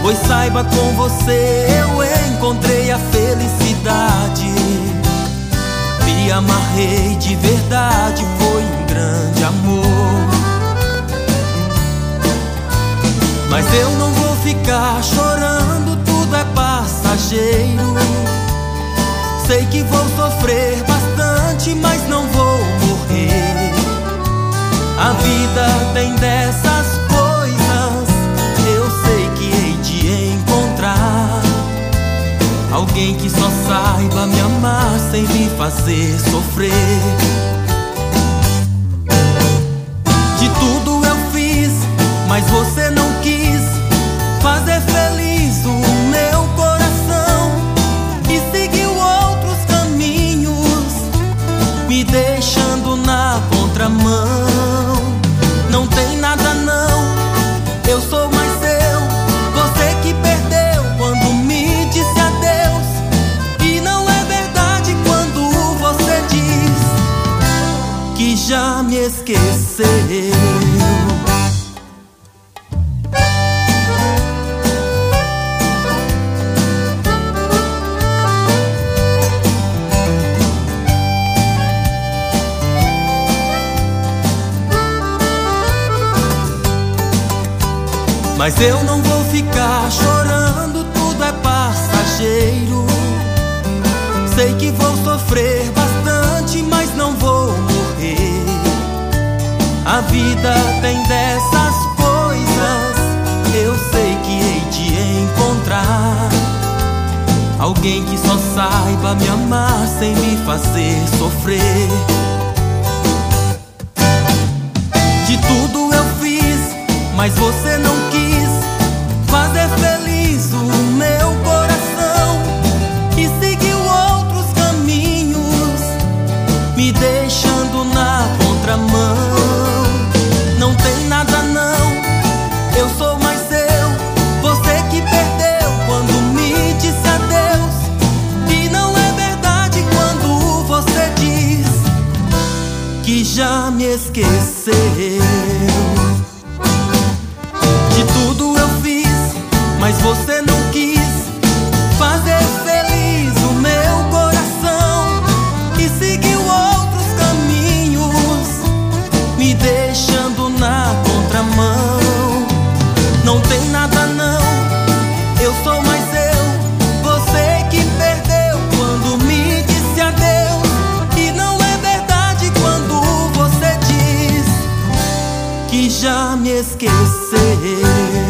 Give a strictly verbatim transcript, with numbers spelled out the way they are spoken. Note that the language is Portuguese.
Pois saiba, com você eu encontrei a felicidade. Me amarrei de verdade, foi um grande amor. Mas eu não vou ficar chorando, tudo é passageiro. Sei que vou sofrer bastante, mas não vou morrer. A vida tem dessas coisas, eu sei que hei de encontrar alguém que só saiba me amar sem me fazer sofrer. De tudo eu fiz, mas você não quis fazer feliz o meu coração e seguiu outros caminhos, me deixando na contramão. Não tem nada não, eu sou mais eu, você que perdeu quando me disse adeus. E não é verdade quando você diz que já me esqueceu. Mas eu não vou ficar chorando, tudo é passageiro. Sei que vou sofrer bastante, mas não vou morrer. A vida tem dessas coisas, eu sei que hei de encontrar alguém que só saiba me amar sem me fazer sofrer. De tudo eu fiz, mas você não quis fazer feliz o meu coração e seguiu outros caminhos, me deixando na contramão. Não tem nada não, eu sou mais eu, você que perdeu quando me disse adeus. E não é verdade quando você diz que já me esqueceu. De tudo eu fiz, mas você não quis fazer feliz o meu coração e seguiu outros caminhos, me deixando na contramão. Não tem nada não, eu sou mais eu, você que perdeu quando me disse adeus. E não é verdade quando você diz que já me esqueceu.